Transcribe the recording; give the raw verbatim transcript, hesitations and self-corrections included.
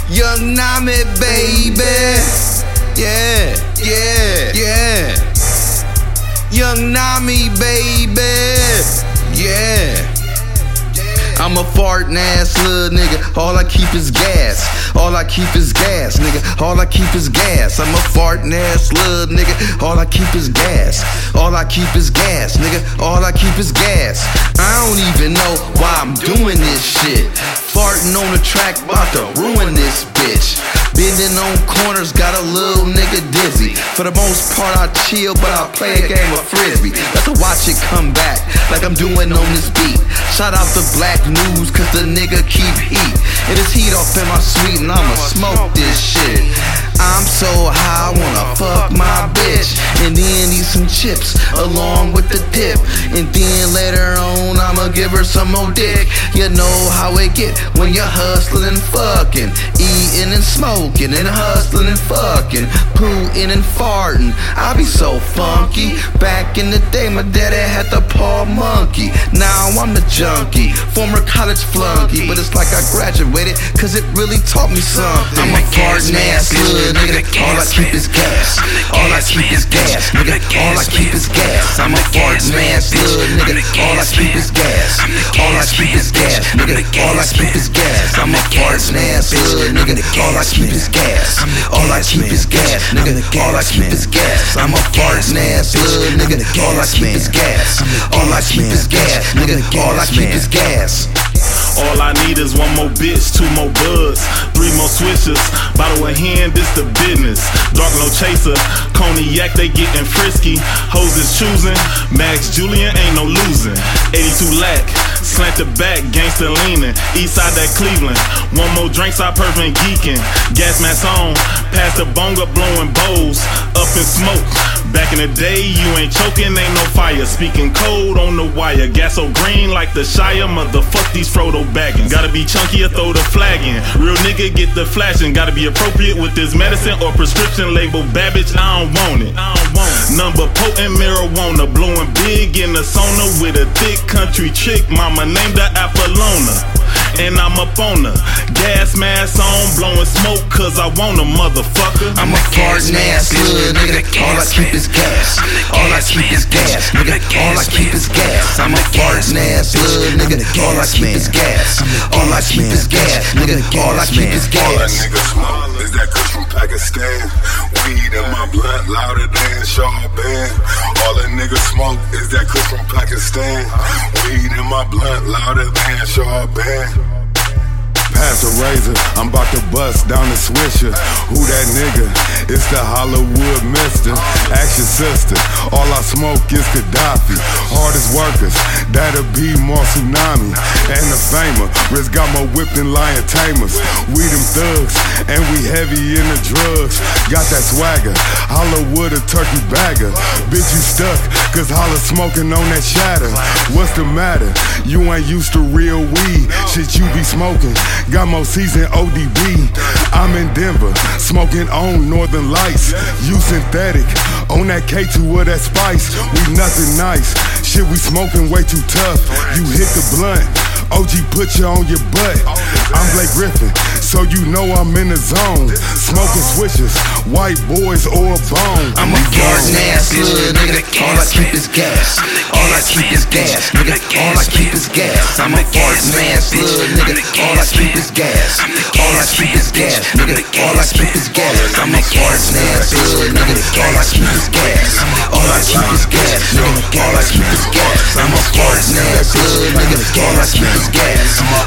Young Nami, baby. Yeah, yeah, yeah. Young Nami, baby. Yeah. I'm a fartin' ass little nigga, all I keep is gas. All I keep is gas, nigga, all I keep is gas. I'm a fartin' ass little nigga, all I keep is gas. All I keep is gas, nigga, all I keep is gas. I don't even know why I'm doing this shit. Fartin' on the track, bout to ruin this bitch. Bending on corners, got a little nigga dizzy. For the most part I chill, but I play a game of frisbee. Let's watch it come back, like I'm doing on this beat. Shout out to Black News, cause the nigga keep heat. It is heat off in my suite and I'ma smoke this shit. I'm so high, I wanna fuck my bitch, and then eat some chips along with the dip. And then later on I'ma give her some more dick. You know how it get when you're hustling and fucking, eating and smoking and hustling and fucking, pootin' and farting. I be so funky. Back in the day my daddy had the paw monkey. Now I'm the junkie, former college flunky. But it's like I graduated, cause it really taught me something. I'm a fartin' ass little nigga, all I keep is gas. All I keep is gas, nigga, all I keep is gas. I'm a fartin' ass little nigga, all I keep is gas. All I keep is gas, nigga, all I keep is gas. I'm a fartin' ass little nigga, all I keep is gas. All I keep is gas, nigga, all I keep is gas. I'm a fartin' ass little nigga, all I keep is gas. All I keep is gas, nigga, all I keep is gas. All I need is one more bitch, two more buds, three more switches, bottle of hand, this the business. Dark no chaser, cognac, they getting frisky. Hoes is choosing, Max Julian ain't no losing. eighty-two lack, slanted back, gangsta leaning. East side that Cleveland, one more drink, stop perfect geeking. Gas mask on, pass the bonga, blowing bowls, up in smoke. Back in the day, you ain't choking, ain't no fire. Speaking code on the wire, gas so green like the Shire. Motherfuck these Frodo Baggins. Gotta be chunky or throw the flag in. Real nigga get the flashing. Gotta be appropriate with this medicine or prescription label. Babbage, I don't want it. I don't want it. Number potent marijuana, blowing big in the sauna with a thick country chick. Mama named her Apollona, and I'm up on her. Gas mask on, blowing smoke cause I want a motherfucker. I'm a fartin' ass little nigga, all I keep is gas. All I keep is gas, nigga, all I keep is gas. I'm a fartin' ass little nigga, all I keep is gas. All I keep is gas, nigga, all I keep is gas. All that nigga smoke is that kush from Pakistan. Weed in my blood louder than Charbon. All that nigga smoke is that kush from Pakistan. Weed in my blood louder than Charbon. Pass a razor, I'm about to bust down the Swisher. Who that nigga? It's the Hollywood mister. Ask your sister, all I smoke is Gaddafi. Hardest workers, that'll be more tsunami. And the famer, Riz got more whip than lion tamers. We them thugs, and we heavy in the drugs. Got that swagger, Hollywood a turkey bagger. Bitch you stuck, cause Holla smoking on that shatter. What's the matter? You ain't used to real weed. Shit you be smoking got more season O D B. I'm in Denver, smoking on Northern Lights. You synthetic, on that K two of that spice. We nothing nice, shit we smoking way too tough. You hit the blunt, O G put you on your butt. I'm Blake Griffin, so you know I'm in the zone. Smoking switches, white boys or a bone. I'm a fartin' ass little nigga, all I keep is gas. All I keep is gas, nigga, all I keep is gas. I'm a fartin' ass little nigga, all I keep is gas. All I keep is gas, nigga, all I keep is gas. I'm a fartin' ass little nigga, all I keep is gas. All I keep is gas, nigga, all I keep is gas. I'm a fartin' ass little nigga, all I keep is gas.